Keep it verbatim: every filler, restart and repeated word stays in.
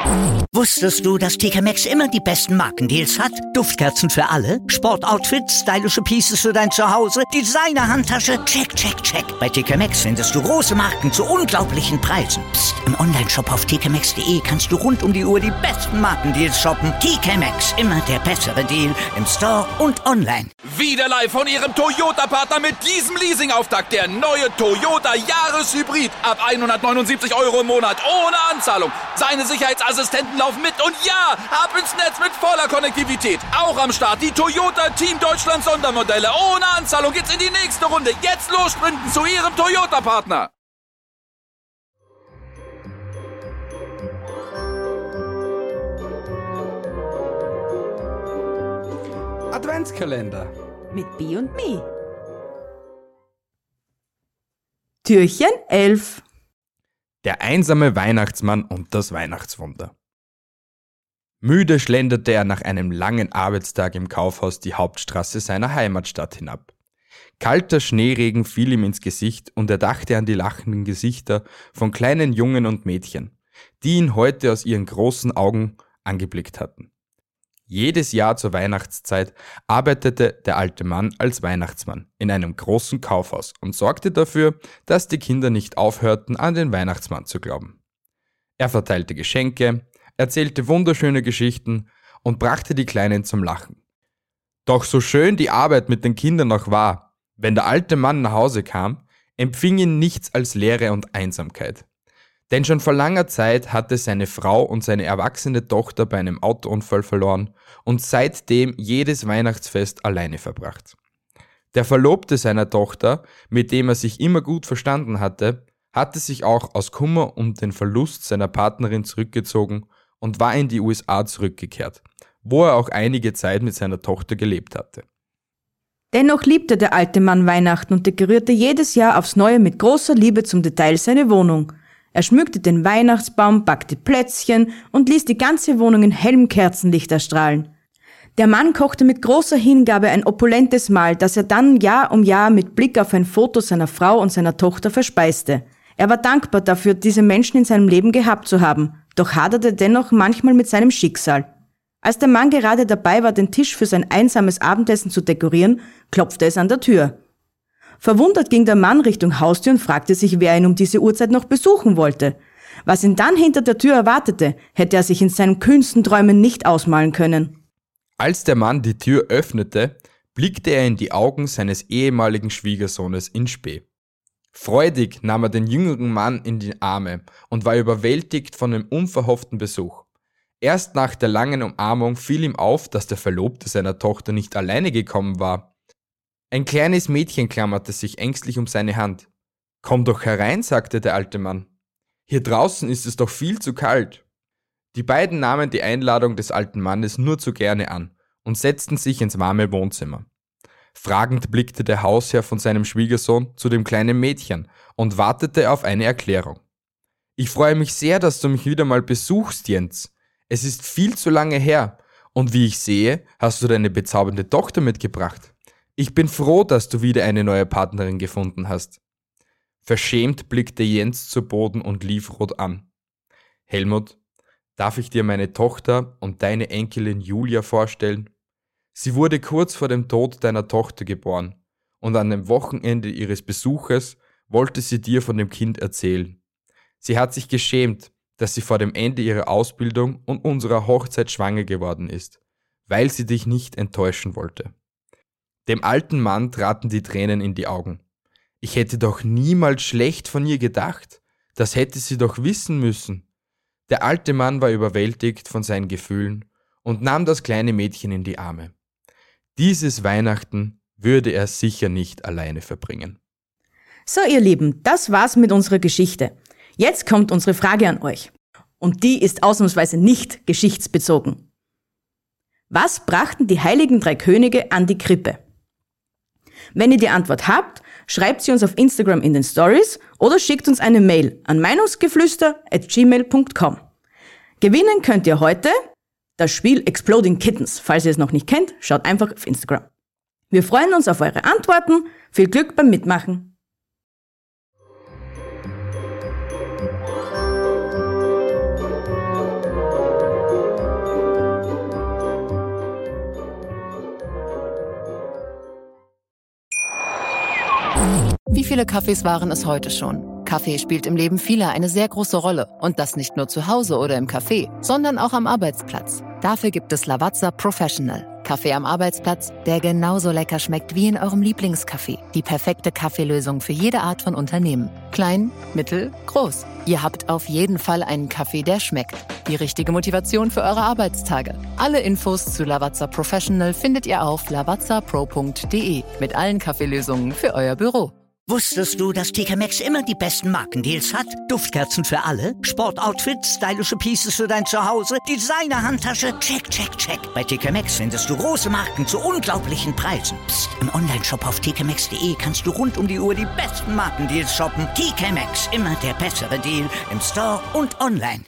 Wusstest du, dass T K Maxx immer die besten Markendeals hat? Duftkerzen für alle, Sportoutfits, stylische Pieces für dein Zuhause, Designer-Handtasche, check, check, check. Bei T K Maxx findest du große Marken zu unglaublichen Preisen. Psst. Im Onlineshop auf t k maxx punkt d e kannst du rund um die Uhr die besten Markendeals shoppen. T K Maxx, immer der bessere Deal im Store und online. Wieder live von Ihrem Toyota-Partner mit diesem Leasing-Auftakt. Der neue Toyota Jahreshybrid. Ab hundertneunundsiebzig Euro im Monat. Ohne Anzahlung. Seine Sicherheitsassistenten laufen mit. Und ja, ab ins Netz mit voller Konnektivität. Auch am Start die Toyota Team Deutschland Sondermodelle. Ohne Anzahlung geht's in die nächste Runde. Jetzt los sprinten zu Ihrem Toyota-Partner. Adventskalender mit Bi und Mi. Türchen elf. Der einsame Weihnachtsmann und das Weihnachtswunder. Müde schlenderte er nach einem langen Arbeitstag im Kaufhaus die Hauptstraße seiner Heimatstadt hinab. Kalter Schneeregen fiel ihm ins Gesicht und er dachte an die lachenden Gesichter von kleinen Jungen und Mädchen, die ihn heute aus ihren großen Augen angeblickt hatten. Jedes Jahr zur Weihnachtszeit arbeitete der alte Mann als Weihnachtsmann in einem großen Kaufhaus und sorgte dafür, dass die Kinder nicht aufhörten, an den Weihnachtsmann zu glauben. Er verteilte Geschenke, erzählte wunderschöne Geschichten und brachte die Kleinen zum Lachen. Doch so schön die Arbeit mit den Kindern auch war, wenn der alte Mann nach Hause kam, empfing ihn nichts als Leere und Einsamkeit. Denn schon vor langer Zeit hatte seine Frau und seine erwachsene Tochter bei einem Autounfall verloren und seitdem jedes Weihnachtsfest alleine verbracht. Der Verlobte seiner Tochter, mit dem er sich immer gut verstanden hatte, hatte sich auch aus Kummer um den Verlust seiner Partnerin zurückgezogen und war in die U S A zurückgekehrt, wo er auch einige Zeit mit seiner Tochter gelebt hatte. Dennoch liebte der alte Mann Weihnachten und dekorierte jedes Jahr aufs Neue mit großer Liebe zum Detail seine Wohnung. Er schmückte den Weihnachtsbaum, backte Plätzchen und ließ die ganze Wohnung in hellem Kerzenlicht erstrahlen. Der Mann kochte mit großer Hingabe ein opulentes Mahl, das er dann Jahr um Jahr mit Blick auf ein Foto seiner Frau und seiner Tochter verspeiste. Er war dankbar dafür, diese Menschen in seinem Leben gehabt zu haben, doch haderte dennoch manchmal mit seinem Schicksal. Als der Mann gerade dabei war, den Tisch für sein einsames Abendessen zu dekorieren, klopfte es an der Tür. Verwundert ging der Mann Richtung Haustür und fragte sich, wer ihn um diese Uhrzeit noch besuchen wollte. Was ihn dann hinter der Tür erwartete, hätte er sich in seinen kühnsten Träumen nicht ausmalen können. Als der Mann die Tür öffnete, blickte er in die Augen seines ehemaligen Schwiegersohnes in Spe. Freudig nahm er den jüngeren Mann in die Arme und war überwältigt von dem unverhofften Besuch. Erst nach der langen Umarmung fiel ihm auf, dass der Verlobte seiner Tochter nicht alleine gekommen war. Ein kleines Mädchen klammerte sich ängstlich um seine Hand. »Komm doch herein«, sagte der alte Mann. »Hier draußen ist es doch viel zu kalt.« Die beiden nahmen die Einladung des alten Mannes nur zu gerne an und setzten sich ins warme Wohnzimmer. Fragend blickte der Hausherr von seinem Schwiegersohn zu dem kleinen Mädchen und wartete auf eine Erklärung. »Ich freue mich sehr, dass du mich wieder mal besuchst, Jens. Es ist viel zu lange her und wie ich sehe, hast du deine bezaubernde Tochter mitgebracht. Ich bin froh, dass du wieder eine neue Partnerin gefunden hast.« Verschämt blickte Jens zu Boden und lief rot an. »Helmut, darf ich dir meine Tochter und deine Enkelin Julia vorstellen? Sie wurde kurz vor dem Tod deiner Tochter geboren und an dem Wochenende ihres Besuches wollte sie dir von dem Kind erzählen. Sie hat sich geschämt, dass sie vor dem Ende ihrer Ausbildung und unserer Hochzeit schwanger geworden ist, weil sie dich nicht enttäuschen wollte.« Dem alten Mann traten die Tränen in die Augen. »Ich hätte doch niemals schlecht von ihr gedacht. Das hätte sie doch wissen müssen.« Der alte Mann war überwältigt von seinen Gefühlen und nahm das kleine Mädchen in die Arme. Dieses Weihnachten würde er sicher nicht alleine verbringen. So, ihr Lieben, das war's mit unserer Geschichte. Jetzt kommt unsere Frage an euch. Und die ist ausnahmsweise nicht geschichtsbezogen. Was brachten die heiligen drei Könige an die Krippe? Wenn ihr die Antwort habt, schreibt sie uns auf Instagram in den Stories oder schickt uns eine Mail an meinungsgeflüster at gmail punkt com. Gewinnen könnt ihr heute das Spiel Exploding Kittens. Falls ihr es noch nicht kennt, schaut einfach auf Instagram. Wir freuen uns auf eure Antworten. Viel Glück beim Mitmachen. viele Kaffees waren es heute schon? Kaffee spielt im Leben vieler eine sehr große Rolle. Und das nicht nur zu Hause oder im Café, sondern auch am Arbeitsplatz. Dafür gibt es Lavazza Professional. Kaffee am Arbeitsplatz, der genauso lecker schmeckt wie in eurem Lieblingscafé. Die perfekte Kaffeelösung für jede Art von Unternehmen. Klein, mittel, groß. Ihr habt auf jeden Fall einen Kaffee, der schmeckt. Die richtige Motivation für eure Arbeitstage. Alle Infos zu Lavazza Professional findet ihr auf lavazza pro punkt de mit allen Kaffeelösungen für euer Büro. Wusstest du, dass T K Maxx immer die besten Markendeals hat? Duftkerzen für alle, Sportoutfits, stylische Pieces für dein Zuhause, Designer-Handtasche, check, check, check. Bei T K Maxx findest du große Marken zu unglaublichen Preisen. Psst. Im Onlineshop auf t k maxx punkt de kannst du rund um die Uhr die besten Markendeals shoppen. T K Maxx, immer der bessere Deal im Store und online.